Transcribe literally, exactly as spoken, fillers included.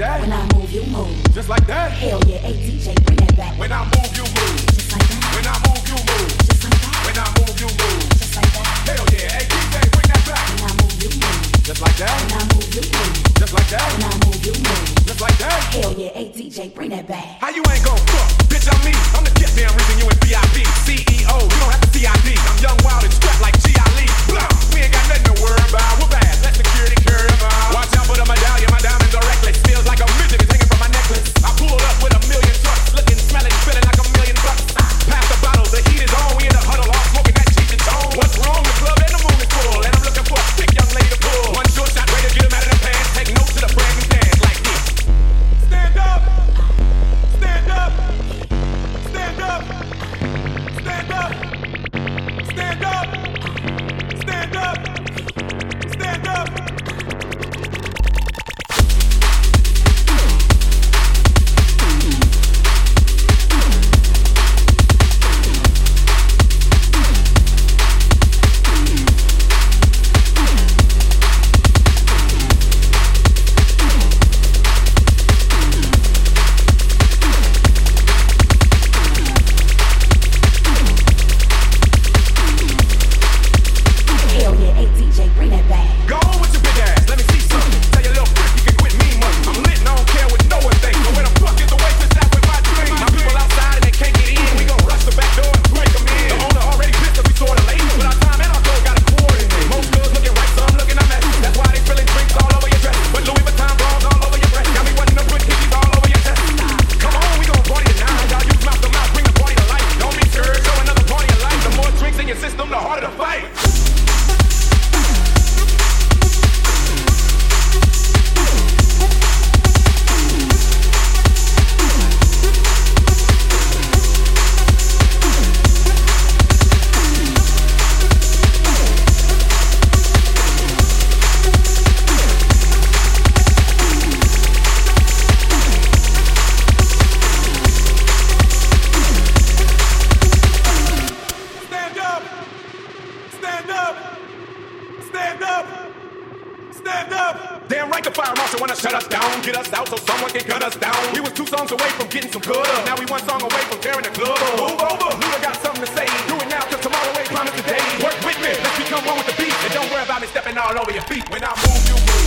that. When I move, you move. Just like that. Hell yeah, A D J, bring that back. When I move, you move. Just like that. When I move, you move. Just like that. When I move, you move. Just like that. Hell yeah, hey D J, bring that back. When I move, you move. Just like that. When I move, you move. Just like that. When I move, you move. Just like that. Hell yeah, A D J, bring that back. How you ain't gon' fuck? Bitch, I'm me. I'm the goddamn reason you in V I P. C E O, you don't have to C I D. I'm young, wild, and strapped like G I Lee. Blah, we ain't got nothing to worry about. We're bad. Let security carry them out. Watch out for the medallion. My diamonds are reckless. Feels like a midget is hanging from my necklace. I pulled up with a million trucks. Looking, smelling, feeling like a million bucks. Pass the bottle. The heat is on. We in the huddle. All smoking that cheap and tone. What's wrong? The club and the moon is full. And I'm looking for a thick young lady to pull. One short shot, ready to get him out of the pants. Take notes to the brand new dance like this. Stand up. Stand up. Stand up. Stand up. Stand up. Stand up. Stand up. Hell yeah, A D J, bring that back. Go on with your big ass, let me see something. Tell your little prick you can quit me money. I'm lit and I don't care what no one thinks. But when the fuck is the way to stop with my dream? My people outside and they can't get in. We gon' rush the back door and break them in. The owner already pissed that we sorta late. But our time and our goal got a coordinate. Most girls looking right, some looking a mess. That's why they spilling drinks all over your dress. But Louis Vuitton bras all over your breast. Got me wanting to put kitties all over your chest. Come on, we gon' party tonight. Y'all use mouth to mouth, bring the party to life. Don't be sure, show another party of life. The more drinks in your system, the harder to fight. Stand up! Stand up! Stand up! Stand up! Damn right the fire marshal wanna shut us down, get us out so someone can cut us down. We was two songs away from getting some good up. Now we one song away from tearing the club up. Move over, Luda got something to say. Do it now, cause tomorrow ain't promised today. Work with me, let's become one with the beat. And don't worry about me stepping all over your feet. When I move, you move.